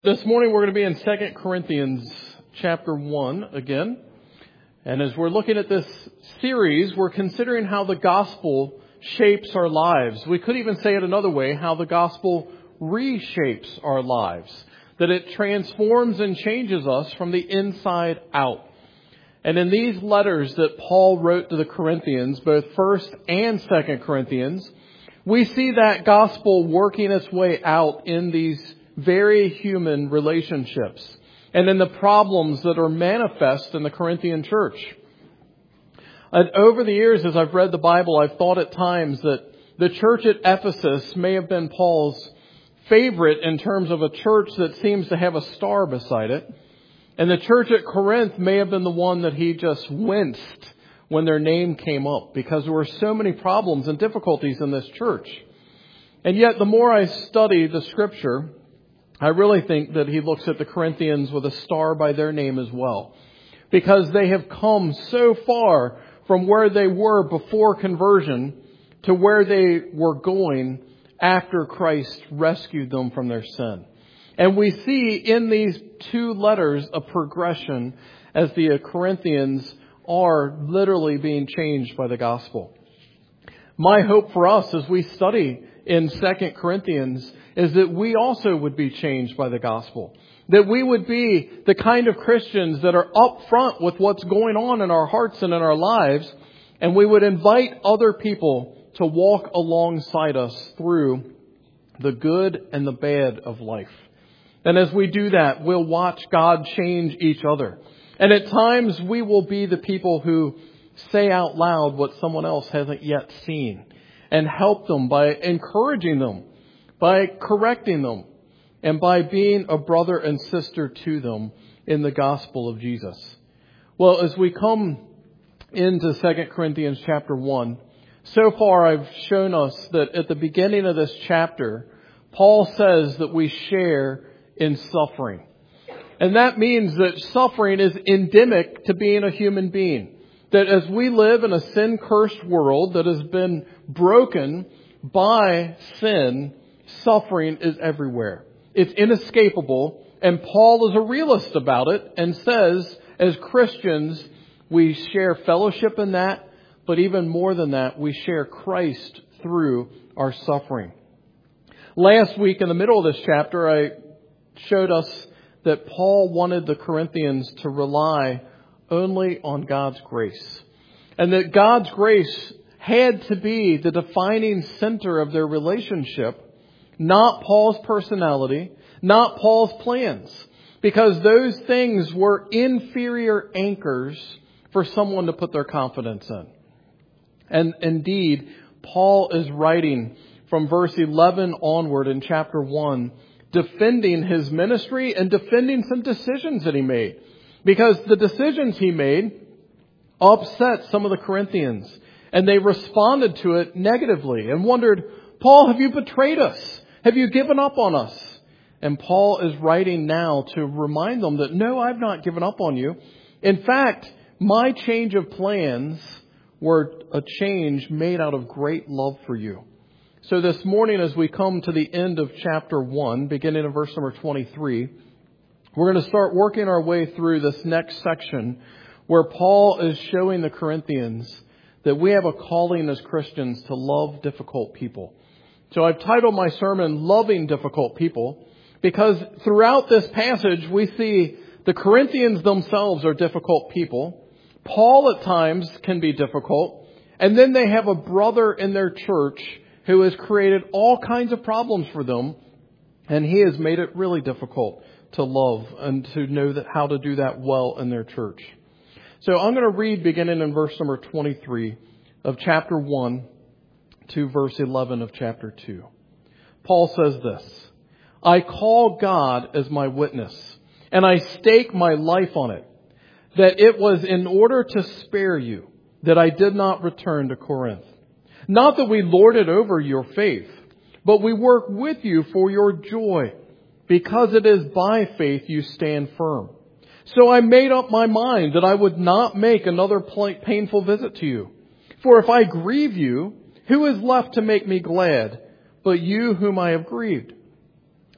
This morning we're going to be in 2 Corinthians chapter 1 again. And as we're looking at this series, we're considering how the gospel shapes our lives. We could even say it another way, how the gospel reshapes our lives. That it transforms and changes us from the inside out. And in these letters that Paul wrote to the Corinthians, both 1st and 2nd Corinthians, we see that gospel working its way out in these very human relationships and in the problems that are manifest in the Corinthian church. And over the years, as I've read the Bible, I've thought at times that the church at Ephesus may have been Paul's favorite in terms of a church that seems to have a star beside it. And the church at Corinth may have been the one that he just winced when their name came up, because there were so many problems and difficulties in this church. And yet, the more I study the Scripture, I really think that he looks at the Corinthians with a star by their name as well, because they have come so far from where they were before conversion to where they were going after Christ rescued them from their sin. And we see in these two letters a progression as the Corinthians are literally being changed by the gospel. My hope for us as we study in 2 Corinthians is that we also would be changed by the gospel. That we would be the kind of Christians that are upfront with what's going on in our hearts and in our lives. And we would invite other people to walk alongside us through the good and the bad of life. And as we do that, we'll watch God change each other. And at times we will be the people who say out loud what someone else hasn't yet seen, and help them by encouraging them, by correcting them, and by being a brother and sister to them in the gospel of Jesus. Well, as we come into 2 Corinthians chapter 1, so far I've shown us that at the beginning of this chapter, Paul says that we share in suffering. And that means that suffering is endemic to being a human being. That as we live in a sin-cursed world that has been broken by sin, suffering is everywhere. It's inescapable, and Paul is a realist about it and says, as Christians, we share fellowship in that, but even more than that, we share Christ through our suffering. Last week, in the middle of this chapter, I showed us that Paul wanted the Corinthians to rely only on God's grace. And that God's grace had to be the defining center of their relationship, not Paul's personality, not Paul's plans. Because those things were inferior anchors for someone to put their confidence in. And indeed, Paul is writing from verse 11 onward in chapter 1, defending his ministry and defending some decisions that he made. Because the decisions he made upset some of the Corinthians. And they responded to it negatively and wondered, Paul, have you betrayed us? Have you given up on us? And Paul is writing now to remind them that, no, I've not given up on you. In fact, my change of plans were a change made out of great love for you. So this morning, as we come to the end of chapter 1, beginning in verse number 23, we're going to start working our way through this next section where Paul is showing the Corinthians that we have a calling as Christians to love difficult people. So I've titled my sermon, Loving Difficult People, because throughout this passage we see the Corinthians themselves are difficult people. Paul at times can be difficult. And then they have a brother in their church who has created all kinds of problems for them. And he has made it really difficult to love and to know that how to do that well in their church. So I'm going to read beginning in verse number 23 of chapter 1 to verse 11 of chapter 2. Paul says this, I call God as my witness, and I stake my life on it, that it was in order to spare you that I did not return to Corinth. Not that we lord it over your faith, but we work with you for your joy, because it is by faith you stand firm. So I made up my mind that I would not make another painful visit to you. For if I grieve you, who is left to make me glad, but you whom I have grieved?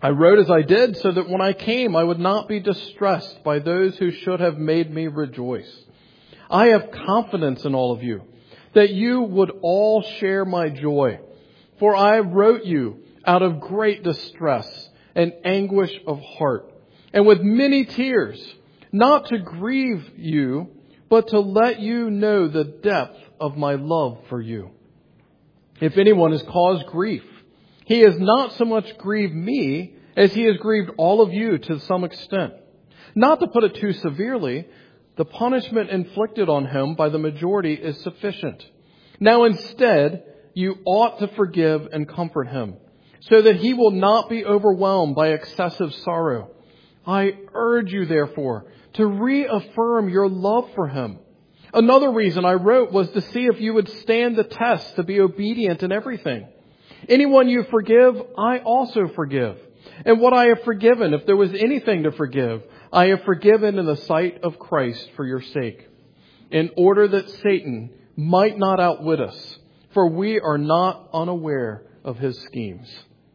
I wrote as I did so that when I came, I would not be distressed by those who should have made me rejoice. I have confidence in all of you, that you would all share my joy. For I wrote you out of great distress and anguish of heart, and with many tears, not to grieve you, but to let you know the depth of my love for you. If anyone has caused grief, he has not so much grieved me as he has grieved all of you to some extent. Not to put it too severely, the punishment inflicted on him by the majority is sufficient. Now instead, you ought to forgive and comfort him, so that he will not be overwhelmed by excessive sorrow. I urge you, therefore, to reaffirm your love for him. Another reason I wrote was to see if you would stand the test to be obedient in everything. Anyone you forgive, I also forgive. And what I have forgiven, if there was anything to forgive, I have forgiven in the sight of Christ for your sake, in order that Satan might not outwit us, for we are not unaware of his schemes.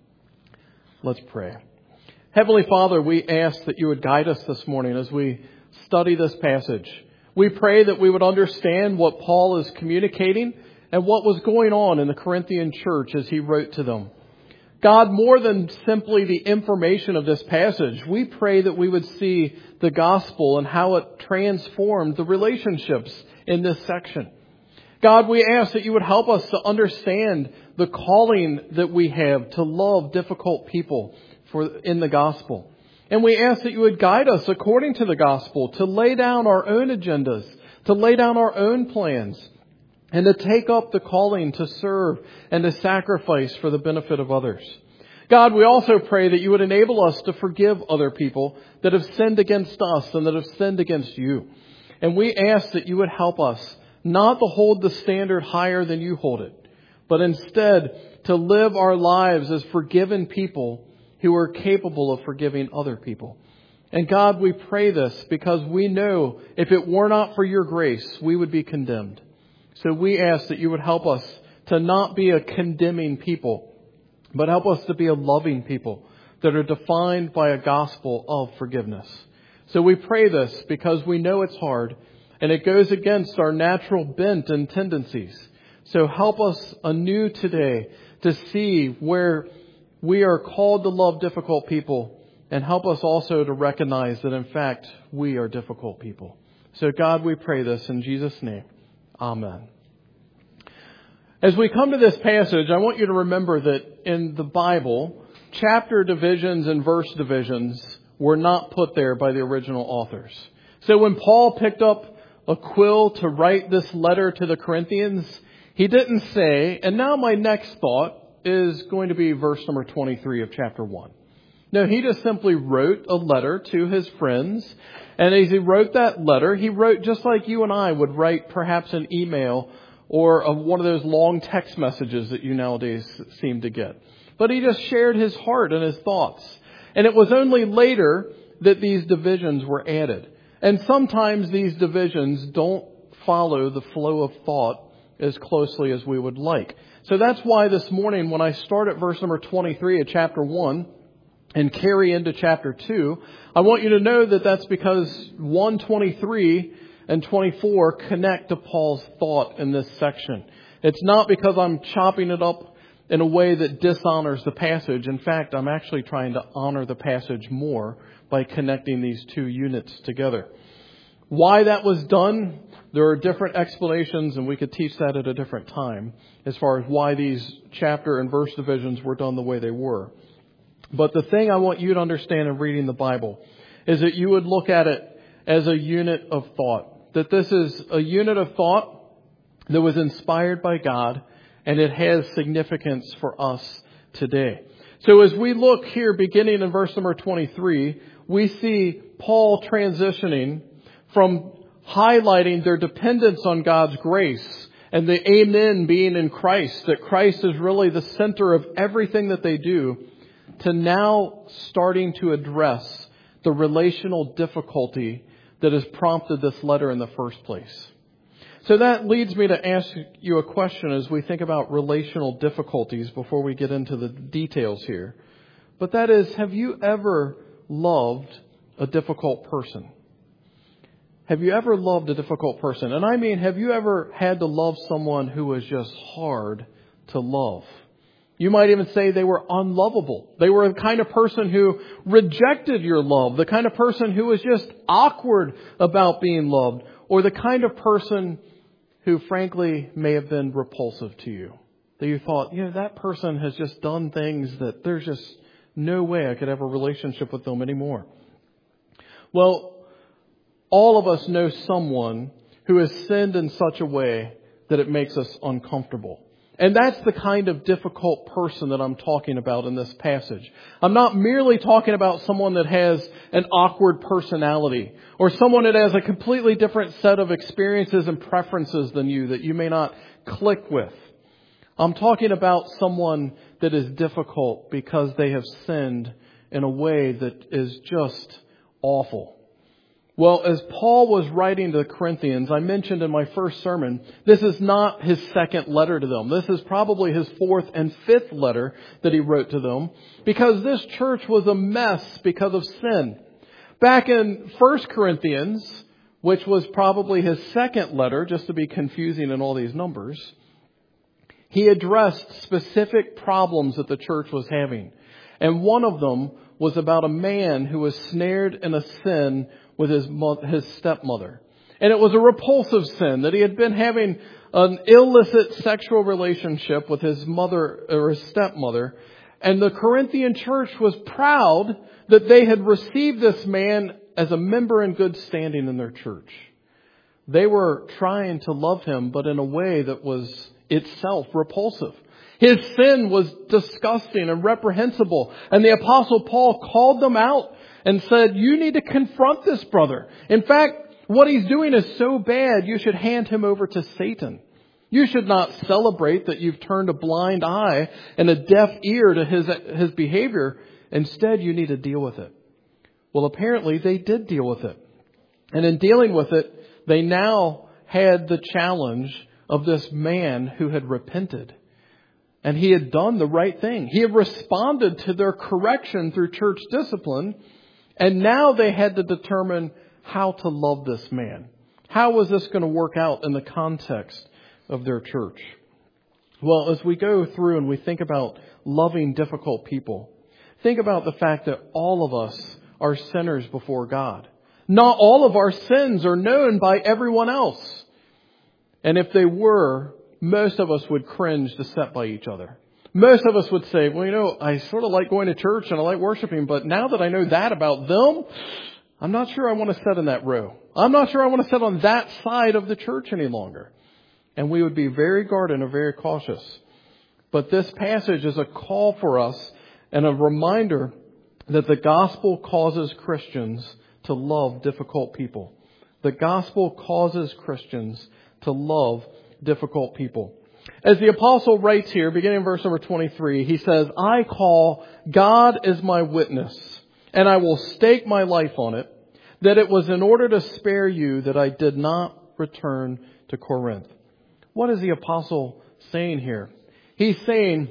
Let's pray. Heavenly Father, we ask that you would guide us this morning as we study this passage. We pray that we would understand what Paul is communicating and what was going on in the Corinthian church as he wrote to them. God, more than simply the information of this passage, we pray that we would see the gospel and how it transformed the relationships in this section. God, we ask that you would help us to understand the calling that we have to love difficult people in the gospel. And we ask that you would guide us according to the gospel to lay down our own agendas, to lay down our own plans, and to take up the calling to serve and to sacrifice for the benefit of others. God, we also pray that you would enable us to forgive other people that have sinned against us and that have sinned against you. And we ask that you would help us not to hold the standard higher than you hold it, but instead to live our lives as forgiven people who are capable of forgiving other people. And God, we pray this because we know if it were not for your grace, we would be condemned. So we ask that you would help us to not be a condemning people, but help us to be a loving people that are defined by a gospel of forgiveness. So we pray this because we know it's hard and it goes against our natural bent and tendencies. So help us anew today to see where we are called to love difficult people, and help us also to recognize that in fact we are difficult people. So God, we pray this in Jesus' name. Amen. As we come to this passage, I want you to remember that in the Bible, chapter divisions and verse divisions were not put there by the original authors. So when Paul picked up a quill to write this letter to the Corinthians, he didn't say, and now my next thought is going to be verse number 23 of chapter 1. No, he just simply wrote a letter to his friends. And as he wrote that letter, he wrote just like you and I would write perhaps an email or one of those long text messages that you nowadays seem to get. But he just shared his heart and his thoughts. And it was only later that these divisions were added. And sometimes these divisions don't follow the flow of thought as closely as we would like. So that's why this morning when I start at verse number 23 of chapter 1 and carry into chapter 2, I want you to know that that's because 1:23 and 24 connect to Paul's thought in this section. It's not because I'm chopping it up in a way that dishonors the passage. In fact, I'm actually trying to honor the passage more by connecting these two units together. Why that was done, there are different explanations, and we could teach that at a different time as far as why these chapter and verse divisions were done the way they were. But the thing I want you to understand in reading the Bible is that you would look at it as a unit of thought. That this is a unit of thought that was inspired by God, and it has significance for us today. So as we look here, beginning in verse number 23, we see Paul transitioning from highlighting their dependence on God's grace and the amen being in Christ, that Christ is really the center of everything that they do, to now starting to address the relational difficulty that has prompted this letter in the first place. So that leads me to ask you a question as we think about relational difficulties before we get into the details here. But that is, have you ever loved a difficult person? Have you ever loved a difficult person? And I mean, have you ever had to love someone who was just hard to love? You might even say they were unlovable. They were the kind of person who rejected your love, the kind of person who was just awkward about being loved, or the kind of person who frankly may have been repulsive to you. That you thought, that person has just done things that there's just no way I could have a relationship with them anymore. Well, all of us know someone who has sinned in such a way that it makes us uncomfortable. And that's the kind of difficult person that I'm talking about in this passage. I'm not merely talking about someone that has an awkward personality or someone that has a completely different set of experiences and preferences than you that you may not click with. I'm talking about someone that is difficult because they have sinned in a way that is just awful. Well, as Paul was writing to the Corinthians, I mentioned in my first sermon, this is not his second letter to them. This is probably his fourth and fifth letter that he wrote to them, because this church was a mess because of sin. Back in 1 Corinthians, which was probably his second letter, just to be confusing in all these numbers, he addressed specific problems that the church was having. And one of them was about a man who was snared in a sin with his stepmother. And it was a repulsive sin that he had been having an illicit sexual relationship with his mother or his stepmother. And the Corinthian church was proud that they had received this man as a member in good standing in their church. They were trying to love him, but in a way that was itself repulsive. His sin was disgusting and reprehensible. And the Apostle Paul called them out and said, you need to confront this brother. In fact, what he's doing is so bad, you should hand him over to Satan. You should not celebrate that you've turned a blind eye and a deaf ear to his behavior. Instead, you need to deal with it. Well, apparently they did deal with it. And in dealing with it, they now had the challenge of this man who had repented. And he had done the right thing. He had responded to their correction through church discipline. And now they had to determine how to love this man. How was this going to work out in the context of their church? Well, as we go through and we think about loving difficult people, think about the fact that all of us are sinners before God. Not all of our sins are known by everyone else. And if they were, most of us would cringe to sit by each other. Most of us would say, well, I sort of like going to church and I like worshiping, but now that I know that about them, I'm not sure I want to sit in that row. I'm not sure I want to sit on that side of the church any longer. And we would be very guarded and very cautious. But this passage is a call for us and a reminder that the gospel causes Christians to love difficult people. The gospel causes Christians to love difficult people. As the apostle writes here, beginning in verse number 23, he says, I call God as my witness, and I will stake my life on it, that it was in order to spare you that I did not return to Corinth. What is the apostle saying here? He's saying,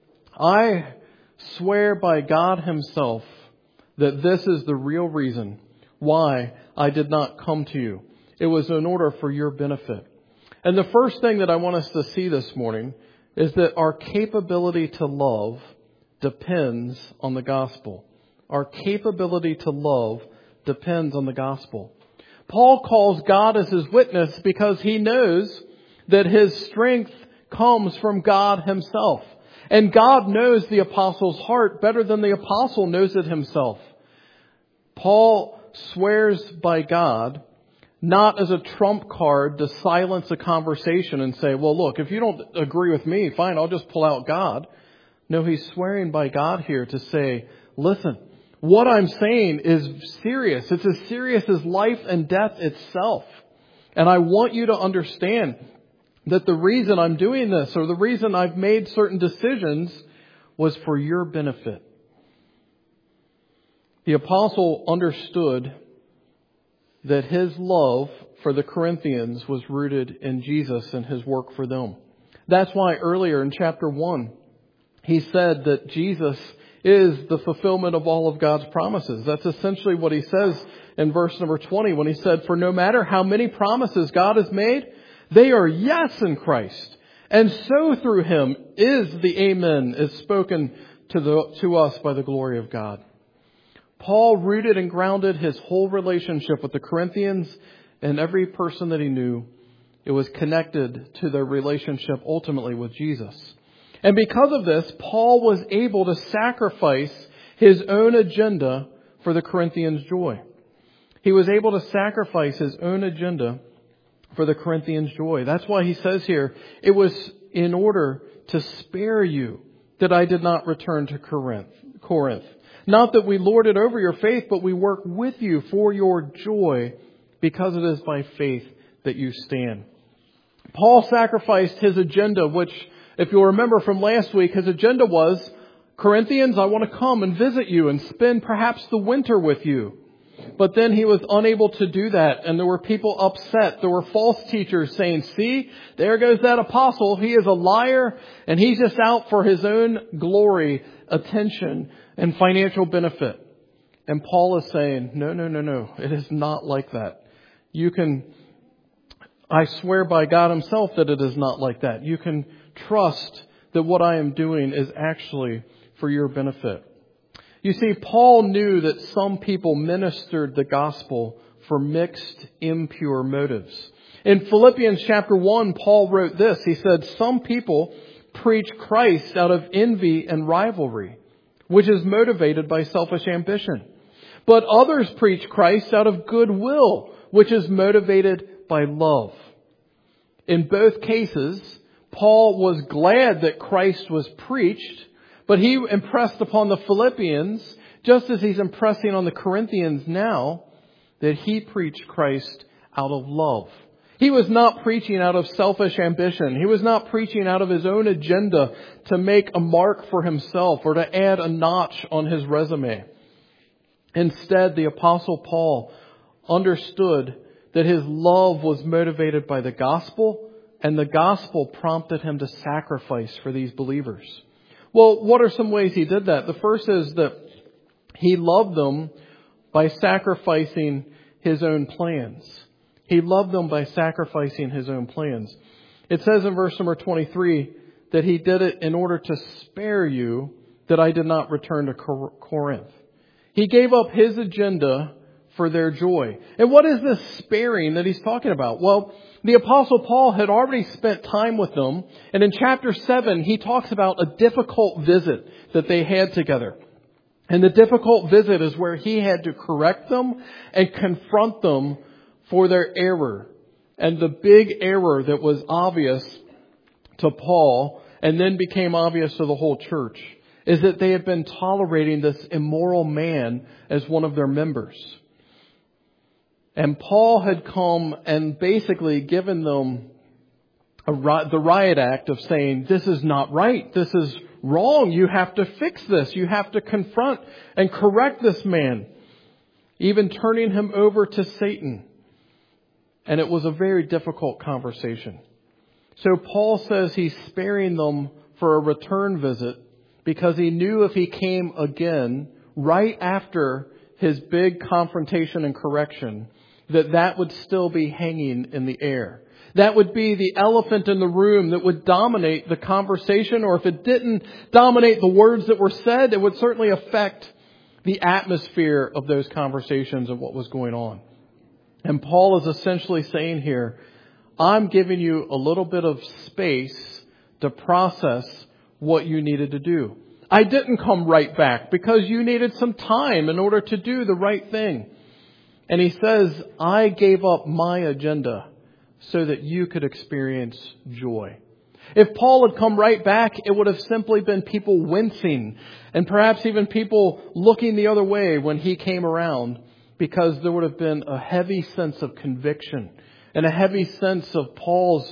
I swear by God himself that this is the real reason why I did not come to you. It was in order for your benefit. And the first thing that I want us to see this morning is that our capability to love depends on the gospel. Our capability to love depends on the gospel. Paul calls God as his witness because he knows that his strength comes from God himself. And God knows the apostle's heart better than the apostle knows it himself. Paul swears by God not as a trump card to silence a conversation and say, well, look, if you don't agree with me, fine, I'll just pull out God. No, he's swearing by God here to say, listen, what I'm saying is serious. It's as serious as life and death itself. And I want you to understand that the reason I'm doing this or the reason I've made certain decisions was for your benefit. The apostle understood that his love for the Corinthians was rooted in Jesus and his work for them. That's why earlier in chapter 1, he said that Jesus is the fulfillment of all of God's promises. That's essentially what he says in verse number 20 when he said, "For no matter how many promises God has made, they are yes in Christ. And so through him is the Amen is spoken to us by the glory of God." Paul rooted and grounded his whole relationship with the Corinthians and every person that he knew. It was connected to their relationship ultimately with Jesus. And because of this, Paul was able to sacrifice his own agenda for the Corinthians' joy. He was able to sacrifice his own agenda for the Corinthians' joy. That's why he says here, "It was in order to spare you that I did not return to Corinth. Not that we lord it over your faith, but we work with you for your joy, because it is by faith that you stand." Paul sacrificed his agenda, which, if you'll remember from last week, his agenda was, "Corinthians, I want to come and visit you and spend perhaps the winter with you." But then he was unable to do that, and there were people upset. There were false teachers saying, "See, there goes that apostle. He is a liar, and he's just out for his own glory, attention, and financial benefit." And Paul is saying, no. It is not like that. I swear by God himself that it is not like that. You can trust that what I am doing is actually for your benefit. You see, Paul knew that some people ministered the gospel for mixed, impure motives. In Philippians chapter 1, Paul wrote this. He said, "Some people preach Christ out of envy and rivalry, which is motivated by selfish ambition. But others preach Christ out of goodwill, which is motivated by love." In both cases, Paul was glad that Christ was preached, but he impressed upon the Philippians, just as he's impressing on the Corinthians now, that he preached Christ out of love. He was not preaching out of selfish ambition. He was not preaching out of his own agenda to make a mark for himself or to add a notch on his resume. Instead, the Apostle Paul understood that his love was motivated by the gospel, and the gospel prompted him to sacrifice for these believers. Well, what are some ways he did that? The first is that he loved them by sacrificing his own plans. He loved them by sacrificing his own plans. It says in verse number 23 that he did it in order to spare you that I did not return to Corinth. He gave up his agenda for their joy. And what is this sparing that he's talking about? Well, the Apostle Paul had already spent time with them. And in chapter 7, he talks about a difficult visit that they had together. And the difficult visit is where he had to correct them and confront them for their error. And the big error that was obvious to Paul and then became obvious to the whole church is that they had been tolerating this immoral man as one of their members. And Paul had come and basically given them the riot act of saying, "This is not right. This is wrong. You have to fix this. You have to confront and correct this man," even turning him over to Satan. And it was a very difficult conversation. So Paul says he's sparing them for a return visit because he knew if he came again right after his big confrontation and correction, that would still be hanging in the air. That would be the elephant in the room that would dominate the conversation, or if it didn't dominate the words that were said, it would certainly affect the atmosphere of those conversations and what was going on. And Paul is essentially saying here, I'm giving you a little bit of space to process what you needed to do. I didn't come right back because you needed some time in order to do the right thing. And he says, I gave up my agenda so that you could experience joy. If Paul had come right back, it would have simply been people wincing and perhaps even people looking the other way when he came around, because there would have been a heavy sense of conviction and a heavy sense of Paul's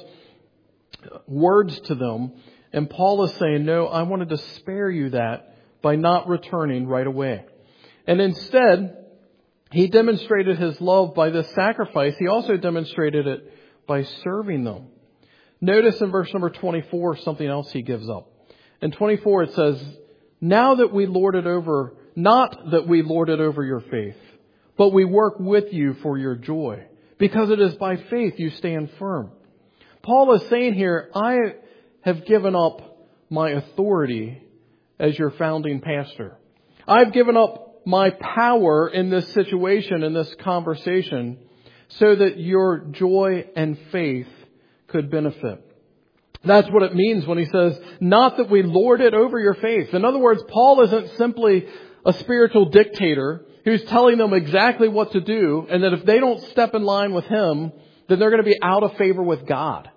words to them. And Paul is saying, no, I wanted to spare you that by not returning right away. And instead, he demonstrated his love by this sacrifice. He also demonstrated it by serving them. Notice in verse number 24 something else he gives up. In 24 it says not that we lord it over your faith, but we work with you for your joy, because it is by faith you stand firm. Paul is saying here, I have given up my authority as your founding pastor. I've given up my power in this situation, in this conversation, so that your joy and faith could benefit. That's what it means when he says, not that we lord it over your faith. In other words, Paul isn't simply a spiritual dictator who's telling them exactly what to do, and that if they don't step in line with him, then they're going to be out of favor with God.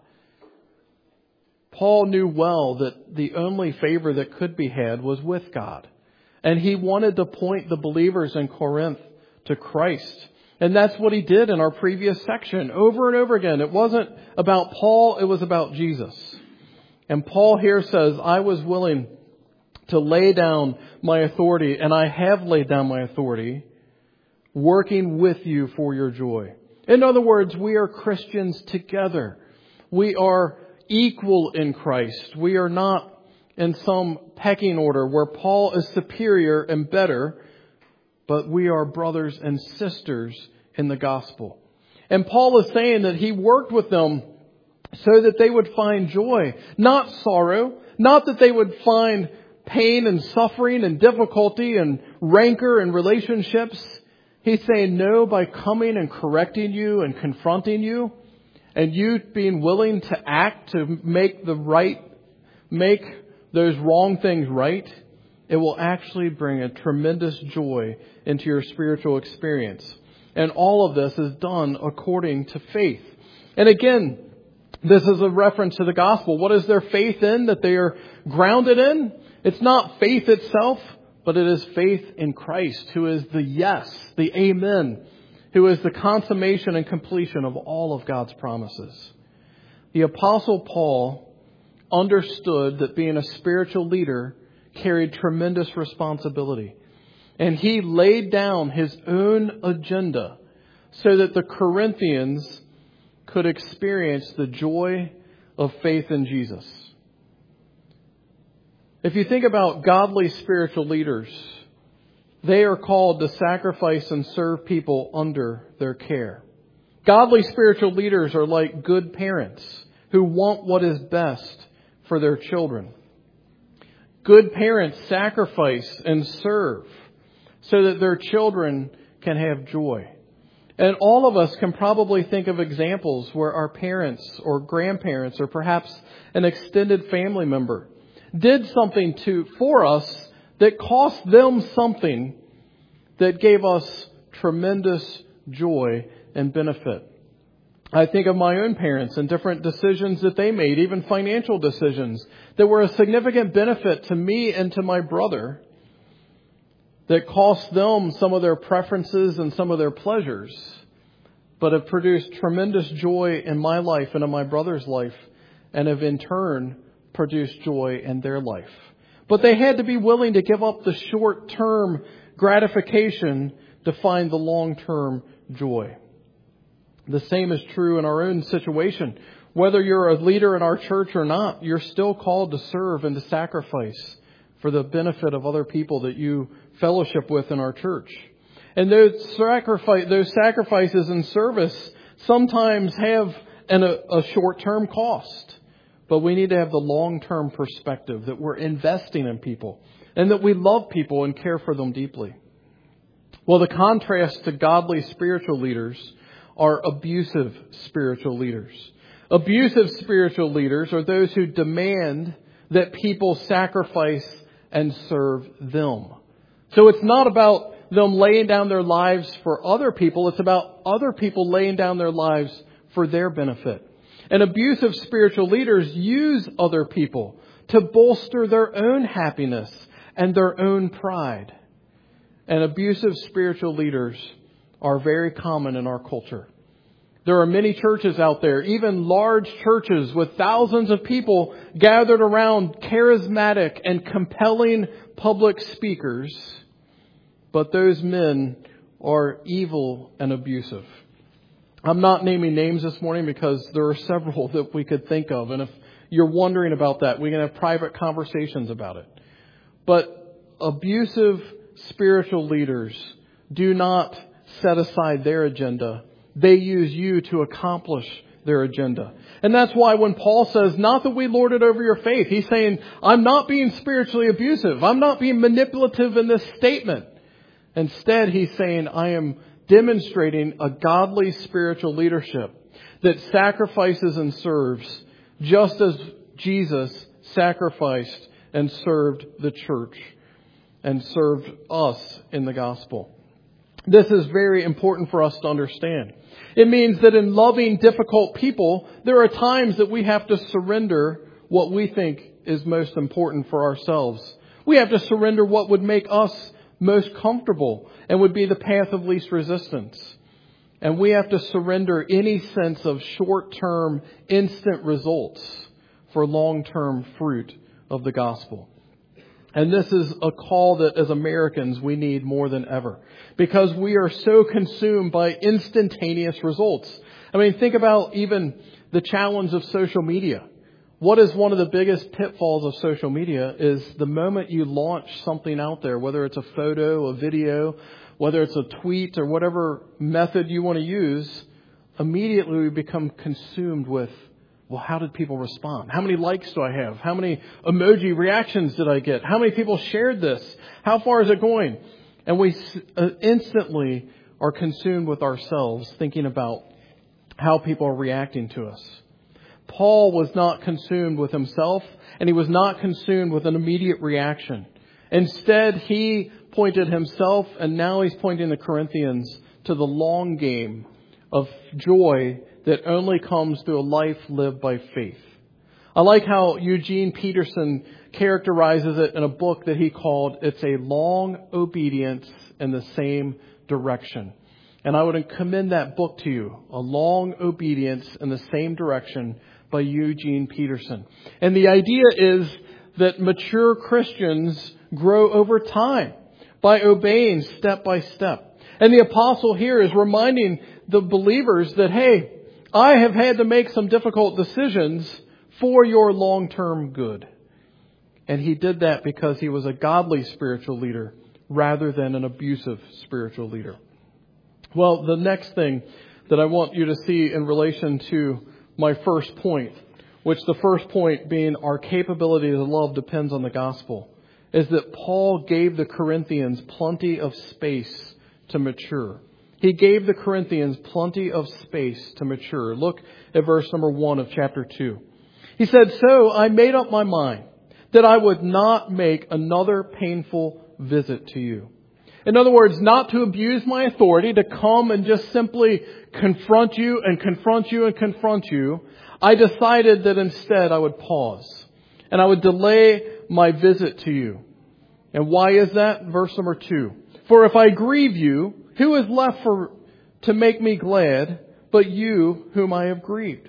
Paul knew well that the only favor that could be had was with God. And he wanted to point the believers in Corinth to Christ. And that's what he did in our previous section over and over again. It wasn't about Paul, it was about Jesus. And Paul here says, I was willing to lay down my authority, and I have laid down my authority, working with you for your joy. In other words, we are Christians together. We are equal in Christ. We are not in some pecking order where Paul is superior and better, but we are brothers and sisters in the gospel. And Paul is saying that he worked with them so that they would find joy, not sorrow, not that they would find pain and suffering and difficulty and rancor in relationships. He's saying no, by coming and correcting you and confronting you, and you being willing to act to make those wrong things right, it will actually bring a tremendous joy into your spiritual experience. And all of this is done according to faith. And again, this is a reference to the gospel. What is their faith in that they are grounded in? It's not faith itself, but it is faith in Christ, who is the yes, the amen, who is the consummation and completion of all of God's promises. The Apostle Paul understood that being a spiritual leader carried tremendous responsibility. And he laid down his own agenda so that the Corinthians could experience the joy of faith in Jesus. If you think about godly spiritual leaders, they are called to sacrifice and serve people under their care. Godly spiritual leaders are like good parents who want what is best for their children. Good parents sacrifice and serve so that their children can have joy. And all of us can probably think of examples where our parents or grandparents or perhaps an extended family member did something for us that cost them something that gave us tremendous joy and benefit. I think of my own parents and different decisions that they made, even financial decisions that were a significant benefit to me and to my brother, that cost them some of their preferences and some of their pleasures, but have produced tremendous joy in my life and in my brother's life, and have in turn produced joy in their life. But they had to be willing to give up the short-term gratification to find the long-term joy. The same is true in our own situation. Whether you're a leader in our church or not, you're still called to serve and to sacrifice for the benefit of other people that you fellowship with in our church. And those sacrifices and service sometimes have a short-term cost. But we need to have the long-term perspective that we're investing in people and that we love people and care for them deeply. Well, the contrast to godly spiritual leaders are abusive spiritual leaders. Abusive spiritual leaders are those who demand that people sacrifice and serve them. So it's not about them laying down their lives for other people. It's about other people laying down their lives for their benefit. And abusive spiritual leaders use other people to bolster their own happiness and their own pride. And abusive spiritual leaders are very common in our culture. There are many churches out there, even large churches with thousands of people gathered around charismatic and compelling public speakers. But those men are evil and abusive. I'm not naming names this morning because there are several that we could think of. And if you're wondering about that, we can have private conversations about it. But abusive spiritual leaders do not set aside their agenda. They use you to accomplish their agenda. And that's why when Paul says, not that we lord it over your faith, he's saying, I'm not being spiritually abusive. I'm not being manipulative in this statement. Instead, he's saying, I am demonstrating a godly spiritual leadership that sacrifices and serves just as Jesus sacrificed and served the church and served us in the gospel. This is very important for us to understand. It means that in loving difficult people, there are times that we have to surrender what we think is most important for ourselves. We have to surrender what would make us most comfortable and would be the path of least resistance. And we have to surrender any sense of short-term, instant results for long-term fruit of the gospel. And this is a call that as Americans we need more than ever, because we are so consumed by instantaneous results. I mean, think about even the challenge of social media. What is one of the biggest pitfalls of social media is the moment you launch something out there, whether it's a photo, a video, whether it's a tweet or whatever method you want to use, immediately we become consumed with, well, how did people respond? How many likes do I have? How many emoji reactions did I get? How many people shared this? How far is it going? And we instantly are consumed with ourselves, thinking about how people are reacting to us. Paul was not consumed with himself, and he was not consumed with an immediate reaction. Instead, he pointed himself, and now he's pointing the Corinthians to the long game of joy that only comes through a life lived by faith. I like how Eugene Peterson characterizes it in a book that he called It's a Long Obedience in the Same Direction. And I would commend that book to you, A Long Obedience in the Same Direction by Eugene Peterson. And the idea is that mature Christians grow over time by obeying step by step. And the apostle here is reminding the believers that, hey, I have had to make some difficult decisions for your long-term good. And he did that because he was a godly spiritual leader rather than an abusive spiritual leader. Well, the next thing that I want you to see in relation to my first point, which the first point being our capability to love depends on the gospel, is that Paul gave the Corinthians plenty of space to mature. He gave the Corinthians plenty of space to mature. Look at verse number 1 of chapter 2. He said, so I made up my mind that I would not make another painful visit to you. In other words, not to abuse my authority, to come and just simply confront you and confront you and confront you. I decided that instead I would pause and I would delay my visit to you. And why is that? Verse number 2. For if I grieve you, who is left to make me glad but you whom I have grieved?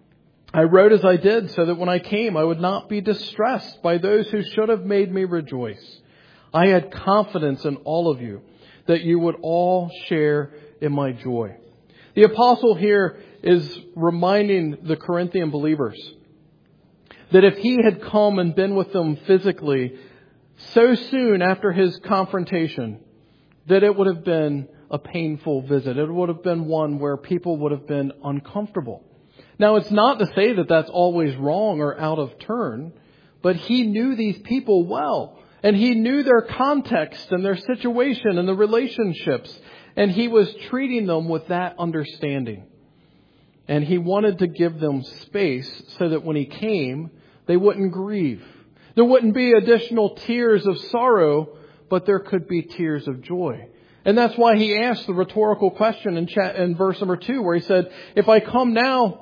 I wrote as I did so that when I came I would not be distressed by those who should have made me rejoice. I had confidence in all of you that you would all share in my joy. The apostle here is reminding the Corinthian believers that if he had come and been with them physically so soon after his confrontation, that it would have been a painful visit. It would have been one where people would have been uncomfortable. Now, it's not to say that that's always wrong or out of turn, but he knew these people well. And he knew their context and their situation and the relationships. And he was treating them with that understanding. And he wanted to give them space so that when he came, they wouldn't grieve. There wouldn't be additional tears of sorrow, but there could be tears of joy. And that's why he asked the rhetorical question in verse number 2, where he said, if I come now,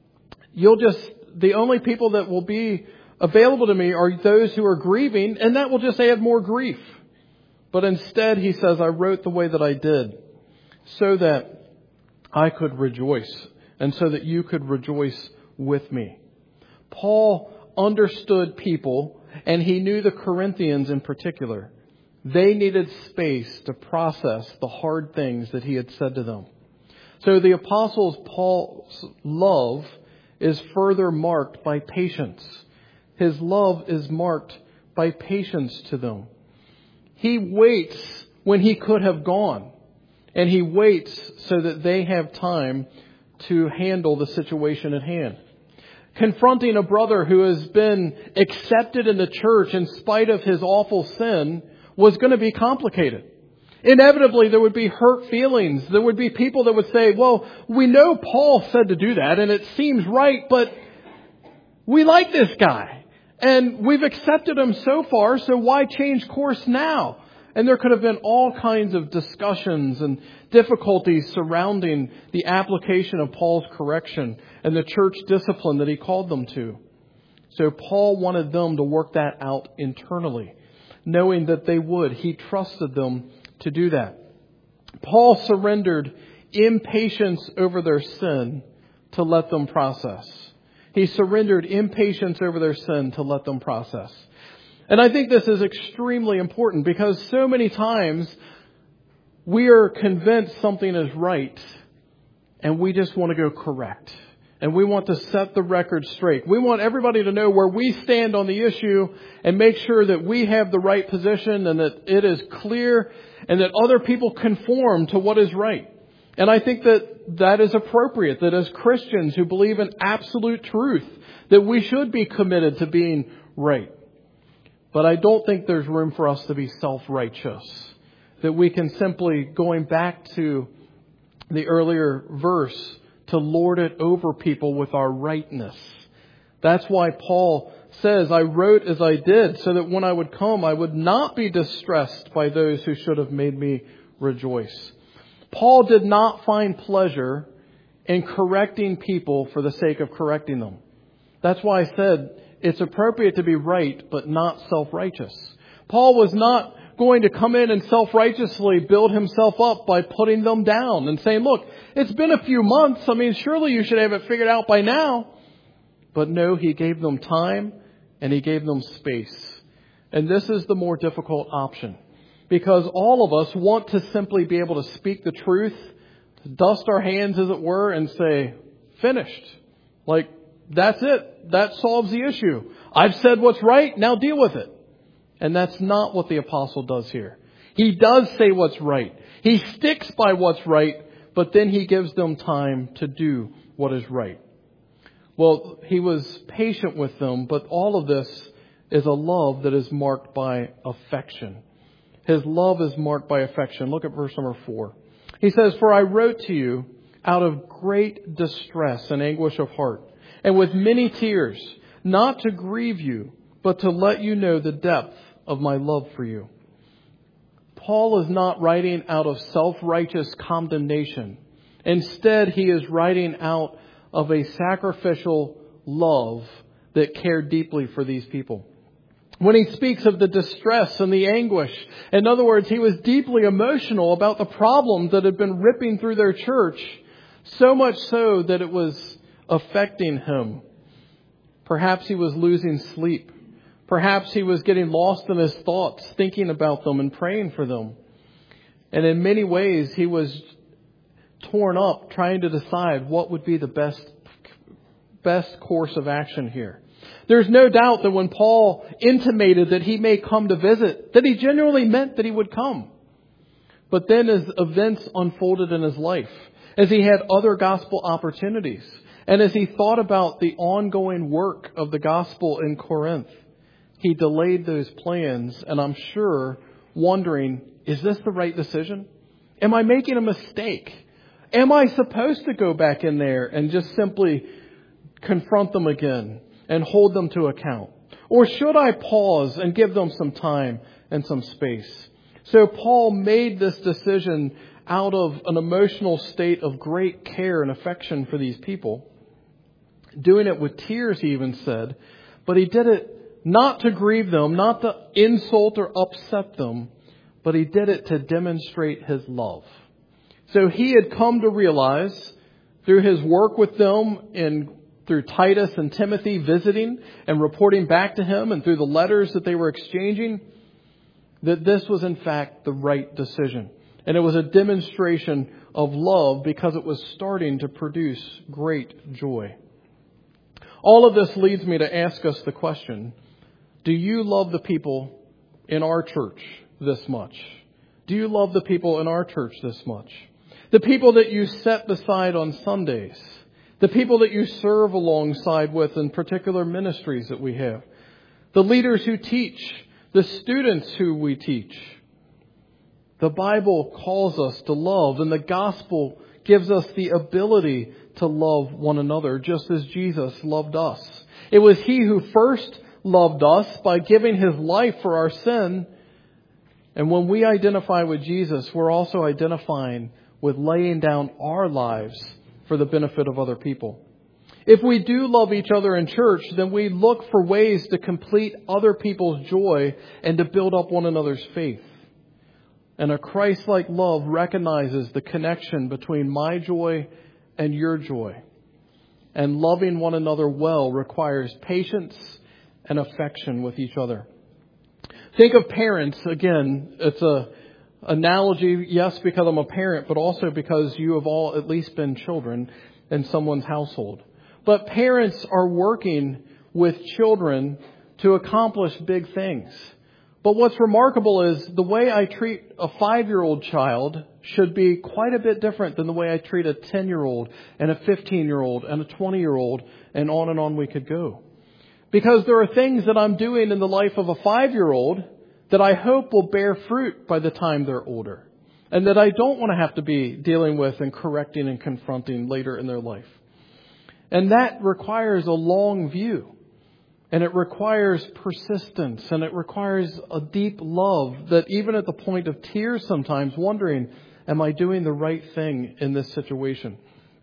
the only people that will be available to me are those who are grieving, and that will just add more grief. But instead, he says, I wrote the way that I did so that I could rejoice and so that you could rejoice with me. Paul understood people, and he knew the Corinthians in particular. They needed space to process the hard things that he had said to them. So the Apostle Paul's love is further marked by patience. His love is marked by patience to them. He waits when he could have gone. And he waits so that they have time to handle the situation at hand. Confronting a brother who has been accepted in the church in spite of his awful sin was going to be complicated. Inevitably, there would be hurt feelings. There would be people that would say, well, we know Paul said to do that and it seems right, but we like this guy and we've accepted him so far, so why change course now? And there could have been all kinds of discussions and difficulties surrounding the application of Paul's correction and the church discipline that he called them to. So Paul wanted them to work that out internally, knowing that they would. He trusted them to do that. Paul surrendered impatience over their sin to let them process. He surrendered impatience over their sin to let them process. And I think this is extremely important because so many times we are convinced something is right and we just want to go correct. And we want to set the record straight. We want everybody to know where we stand on the issue and make sure that we have the right position and that it is clear and that other people conform to what is right. And I think that that is appropriate, that as Christians who believe in absolute truth, that we should be committed to being right. But I don't think there's room for us to be self-righteous. That we can simply, going back to the earlier verse, to lord it over people with our rightness. That's why Paul says, I wrote as I did, so that when I would come, I would not be distressed by those who should have made me rejoice. Paul did not find pleasure in correcting people for the sake of correcting them. That's why I said, it's appropriate to be right, but not self-righteous. Paul was not going to come in and self-righteously build himself up by putting them down and saying, look, it's been a few months. I mean, surely you should have it figured out by now. But no, he gave them time and he gave them space. And this is the more difficult option because all of us want to simply be able to speak the truth, dust our hands, as it were, and say, finished. Like, that's it. That solves the issue. I've said what's right. Now deal with it. And that's not what the apostle does here. He does say what's right. He sticks by what's right, but then he gives them time to do what is right. Well, he was patient with them, but all of this is a love that is marked by affection. His love is marked by affection. Look at verse number 4. He says, for I wrote to you out of great distress and anguish of heart, and with many tears, not to grieve you, but to let you know the depth of my love for you. Paul is not writing out of self-righteous condemnation. Instead, he is writing out of a sacrificial love that cared deeply for these people. When he speaks of the distress and the anguish, in other words, he was deeply emotional about the problems that had been ripping through their church, so much so that it was affecting him. Perhaps he was losing sleep. Perhaps he was getting lost in his thoughts, thinking about them and praying for them. And in many ways, he was torn up trying to decide what would be the best course of action here. There's no doubt that when Paul intimated that he may come to visit, that he genuinely meant that he would come. But then as events unfolded in his life, as he had other gospel opportunities, and as he thought about the ongoing work of the gospel in Corinth, he delayed those plans, and I'm sure wondering, is this the right decision? Am I making a mistake? Am I supposed to go back in there and just simply confront them again and hold them to account? Or should I pause and give them some time and some space? So Paul made this decision out of an emotional state of great care and affection for these people. Doing it with tears, he even said. But he did it not to grieve them, not to insult or upset them, but he did it to demonstrate his love. So he had come to realize through his work with them and through Titus and Timothy visiting and reporting back to him and through the letters that they were exchanging, that this was in fact the right decision. And it was a demonstration of love because it was starting to produce great joy. All of this leads me to ask us the question, do you love the people in our church this much? Do you love the people in our church this much? The people that you set beside on Sundays? The people that you serve alongside with in particular ministries that we have? The leaders who teach? The students who we teach? The Bible calls us to love, and the gospel gives us the ability to love one another just as Jesus loved us. It was He who first loved us by giving His life for our sin. And when we identify with Jesus, we're also identifying with laying down our lives for the benefit of other people. If we do love each other in church, then we look for ways to complete other people's joy and to build up one another's faith. And a Christ-like love recognizes the connection between my joy and your joy. And loving one another well requires patience and affection with each other. Think of parents. Again, it's an analogy, yes, because I'm a parent, but also because you have all at least been children in someone's household. But parents are working with children to accomplish big things. But what's remarkable is the way I treat a 5-year-old child should be quite a bit different than the way I treat a 10-year-old and a 15-year-old and a 20-year-old, and on we could go. Because there are things that I'm doing in the life of a 5-year-old that I hope will bear fruit by the time they're older, and that I don't want to have to be dealing with and correcting and confronting later in their life. And that requires a long view. And it requires persistence, and it requires a deep love that even at the point of tears sometimes wondering, am I doing the right thing in this situation?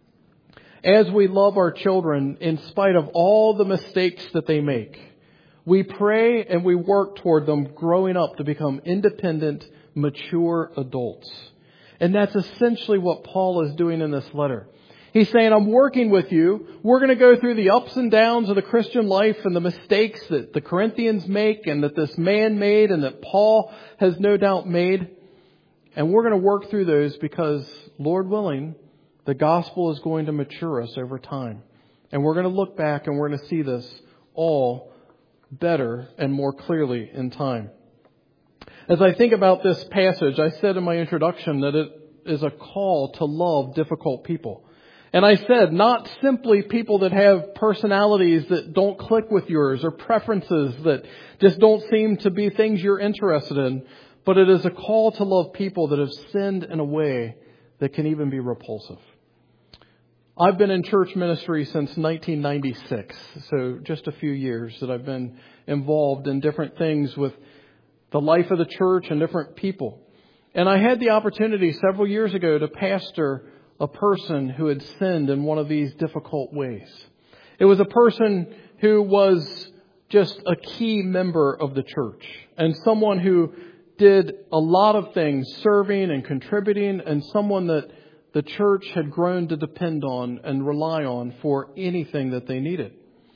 As we love our children in spite of all the mistakes that they make, we pray and we work toward them growing up to become independent, mature adults. And that's essentially what Paul is doing in this letter. He's saying, I'm working with you. We're going to go through the ups and downs of the Christian life and the mistakes that the Corinthians make and that this man made and that Paul has no doubt made. And we're going to work through those because, Lord willing, the gospel is going to mature us over time. And we're going to look back and we're going to see this all better and more clearly in time. As I think about this passage, I said in my introduction that it is a call to love difficult people. And I said, not simply people that have personalities that don't click with yours or preferences that just don't seem to be things you're interested in, but it is a call to love people that have sinned in a way that can even be repulsive. I've been in church ministry since 1996, so just a few years that I've been involved in different things with the life of the church and different people. And I had the opportunity several years ago to pastor a person who had sinned in one of these difficult ways. It was a person who was just a key member of the church and someone who did a lot of things, serving and contributing, and someone that the church had grown to depend on and rely on for anything that they needed.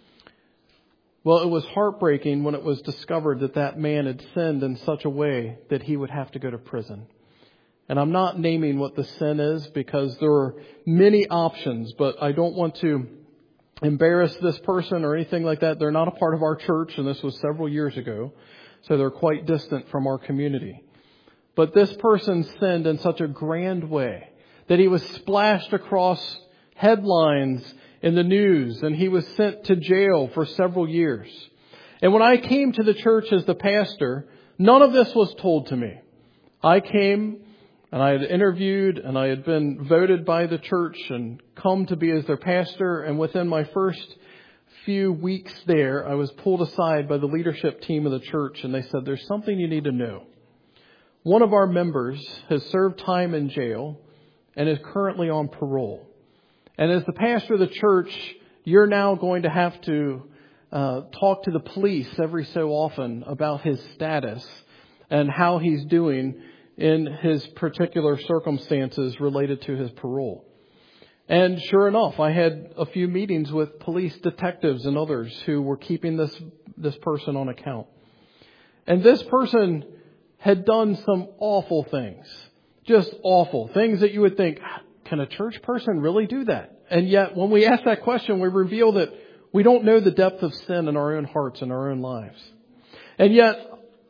Well, it was heartbreaking when it was discovered that that man had sinned in such a way that he would have to go to prison. And I'm not naming what the sin is because there are many options, but I don't want to embarrass this person or anything like that. They're not a part of our church, and this was several years ago, so they're quite distant from our community. But this person sinned in such a grand way that he was splashed across headlines in the news, and he was sent to jail for several years. And when I came to the church as the pastor, none of this was told to me. I came and I had interviewed and I had been voted by the church and come to be as their pastor. And within my first few weeks there, I was pulled aside by the leadership team of the church, and they said, there's something you need to know. One of our members has served time in jail and is currently on parole. And as the pastor of the church, you're now going to have to talk to the police every so often about his status and how he's doing in his particular circumstances related to his parole. And sure enough, I had a few meetings with police detectives and others who were keeping this person on account. And this person had done some awful things, just awful things that you would think, can a church person really do that? And yet when we ask that question, we reveal that we don't know the depth of sin in our own hearts and our own lives. And yet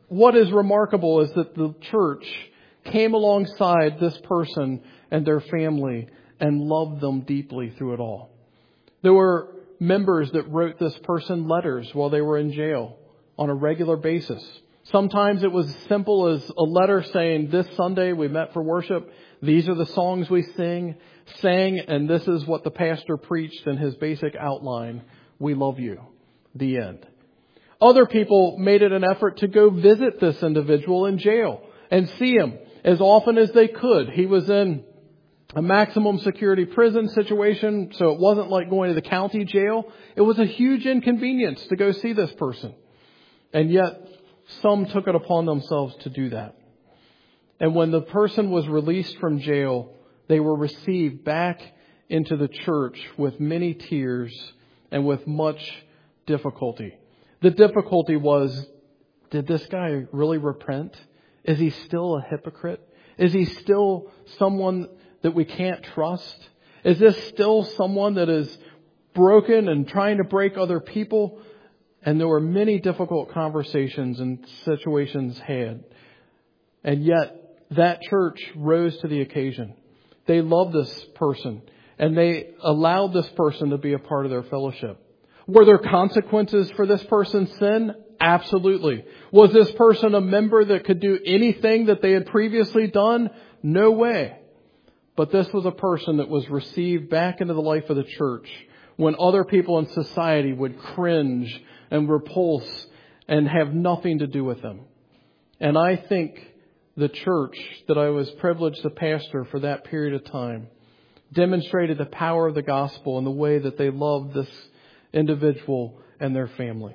what is remarkable is that the church came alongside this person and their family and loved them deeply through it all. There were members that wrote this person letters while they were in jail on a regular basis. Sometimes it was as simple as a letter saying, this Sunday we met for worship. These are the songs we sang, and this is what the pastor preached in his basic outline. We love you. The end. Other people made it an effort to go visit this individual in jail and see him as often as they could. He was in a maximum security prison situation, so it wasn't like going to the county jail. It was a huge inconvenience to go see this person. And yet, some took it upon themselves to do that. And when the person was released from jail, they were received back into the church with many tears and with much difficulty. The difficulty was, did this guy really repent? Is he still a hypocrite? Is he still someone that we can't trust? Is this still someone that is broken and trying to break other people? And there were many difficult conversations and situations had. And yet, that church rose to the occasion. They loved this person, and they allowed this person to be a part of their fellowship. Were there consequences for this person's sin? Absolutely. Was this person a member that could do anything that they had previously done? No way. But this was a person that was received back into the life of the church when other people in society would cringe and repulse and have nothing to do with them. And I think the church that I was privileged to pastor for that period of time demonstrated the power of the gospel in the way that they loved this individual and their family.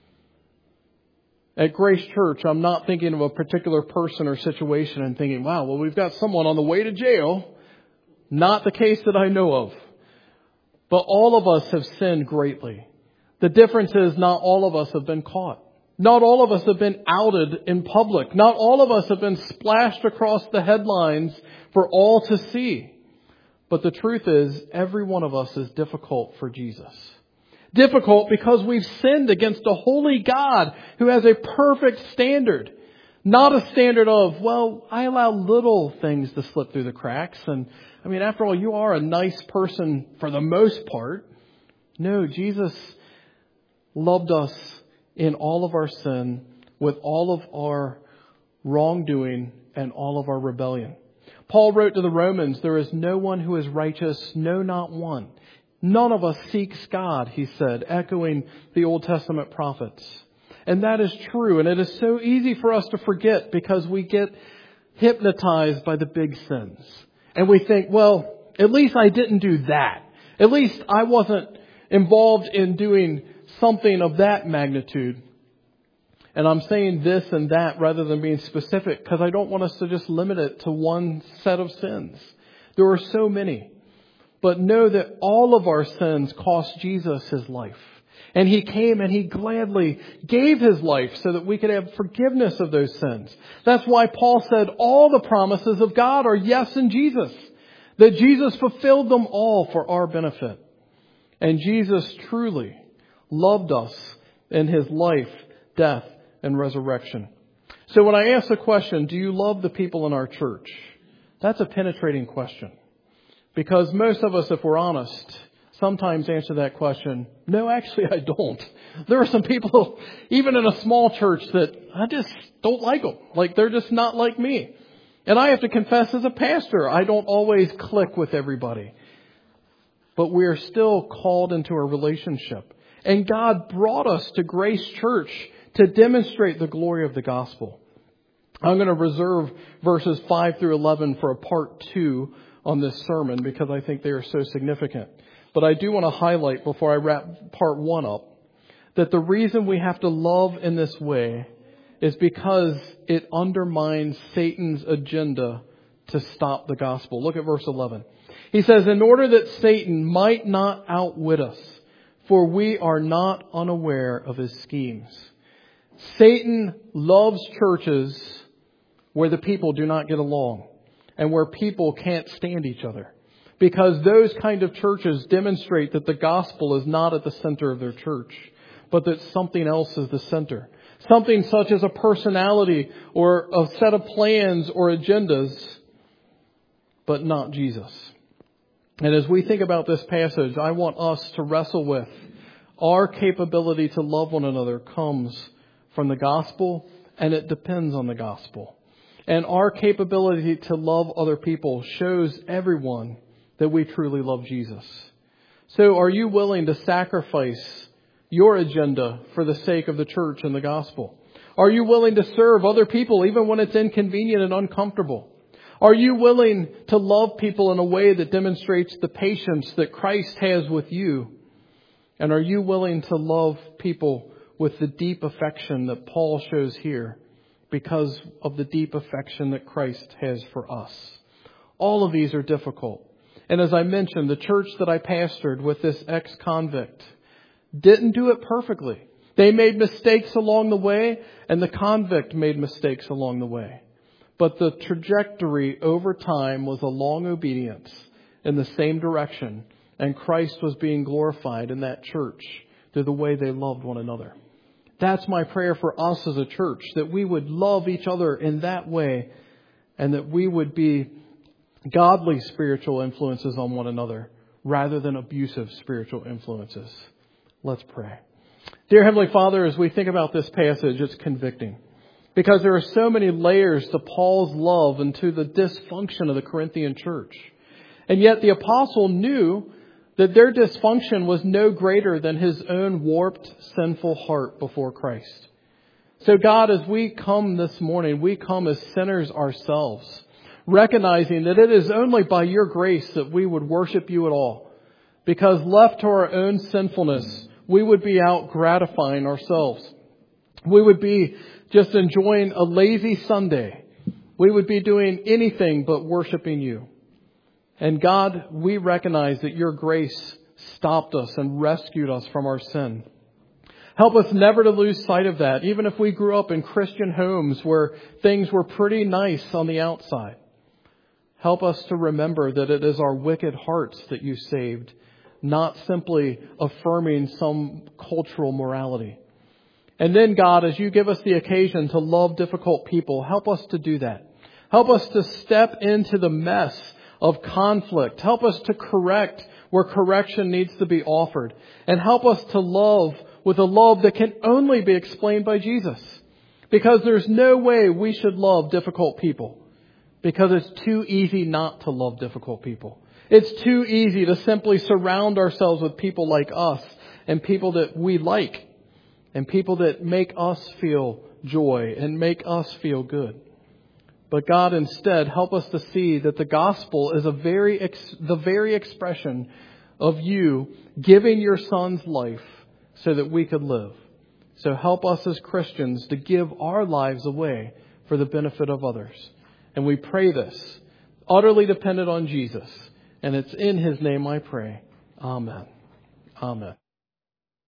At Grace Church, I'm not thinking of a particular person or situation and thinking, wow, well, we've got someone on the way to jail. Not the case that I know of. But all of us have sinned greatly. The difference is not all of us have been caught. Not all of us have been outed in public. Not all of us have been splashed across the headlines for all to see. But the truth is, every one of us is difficult for Jesus. Difficult because we've sinned against a holy God who has a perfect standard. Not a standard of, well, I allow little things to slip through the cracks. And I mean, after all, you are a nice person for the most part. No, Jesus loved us in all of our sin, with all of our wrongdoing and all of our rebellion. Paul wrote to the Romans, there is no one who is righteous, no, not one. None of us seeks God, he said, echoing the Old Testament prophets. And that is true. And it is so easy for us to forget because we get hypnotized by the big sins. And we think, well, at least I didn't do that. At least I wasn't involved in doing something of that magnitude. And I'm saying this and that rather than being specific because I don't want us to just limit it to one set of sins. There are so many. But know that all of our sins cost Jesus his life. And he came and he gladly gave his life so that we could have forgiveness of those sins. That's why Paul said all the promises of God are yes in Jesus. That Jesus fulfilled them all for our benefit. And Jesus truly loved us in his life, death, and resurrection. So when I ask the question, do you love the people in our church? That's a penetrating question. Because most of us, if we're honest, sometimes answer that question, no, actually I don't. There are some people, even in a small church, that I just don't like them. Like they're just not like me. And I have to confess as a pastor, I don't always click with everybody. But we are still called into a relationship. And God brought us to Grace Church to demonstrate the glory of the gospel. I'm going to reserve verses 5 through 11 for a part 2 on this sermon because I think they are so significant. But I do want to highlight before I wrap part 1 up that the reason we have to love in this way is because it undermines Satan's agenda to stop the gospel. Look at verse 11. He says, in order that Satan might not outwit us, for we are not unaware of his schemes. Satan loves churches where the people do not get along and where people can't stand each other. Because those kind of churches demonstrate that the gospel is not at the center of their church, but that something else is the center. Something such as a personality or a set of plans or agendas, but not Jesus. And as we think about this passage, I want us to wrestle with our capability to love one another comes from the gospel, and it depends on the gospel. And our capability to love other people shows everyone that we truly love Jesus. So are you willing to sacrifice your agenda for the sake of the church and the gospel? Are you willing to serve other people even when it's inconvenient and uncomfortable? Are you willing to love people in a way that demonstrates the patience that Christ has with you? And are you willing to love people with the deep affection that Paul shows here because of the deep affection that Christ has for us? All of these are difficult. And as I mentioned, the church that I pastored with this ex-convict didn't do it perfectly. They made mistakes along the way, and the convict made mistakes along the way. But the trajectory over time was a long obedience in the same direction, and Christ was being glorified in that church through the way they loved one another. That's my prayer for us as a church, that we would love each other in that way, and that we would be godly spiritual influences on one another rather than abusive spiritual influences. Let's pray. Dear Heavenly Father, as we think about this passage, it's convicting because there are so many layers to Paul's love and to the dysfunction of the Corinthian church. And yet the apostle knew that their dysfunction was no greater than his own warped, sinful heart before Christ. So God, as we come this morning, we come as sinners ourselves, recognizing that it is only by your grace that we would worship you at all. Because left to our own sinfulness, we would be out gratifying ourselves. We would be just enjoying a lazy Sunday. We would be doing anything but worshiping you. And God, we recognize that your grace stopped us and rescued us from our sin. Help us never to lose sight of that, even if we grew up in Christian homes where things were pretty nice on the outside. Help us to remember that it is our wicked hearts that you saved, not simply affirming some cultural morality. And then, God, as you give us the occasion to love difficult people, help us to do that. Help us to step into the mess of conflict. Help us to correct where correction needs to be offered. And help us to love with a love that can only be explained by Jesus. Because there's no way we should love difficult people. Because it's too easy not to love difficult people. It's too easy to simply surround ourselves with people like us and people that we like and people that make us feel joy and make us feel good. But God, instead, help us to see that the gospel is the very expression of you giving your Son's life so that we could live. So help us as Christians to give our lives away for the benefit of others. And we pray this, utterly dependent on Jesus. And it's in His name I pray. Amen. Amen.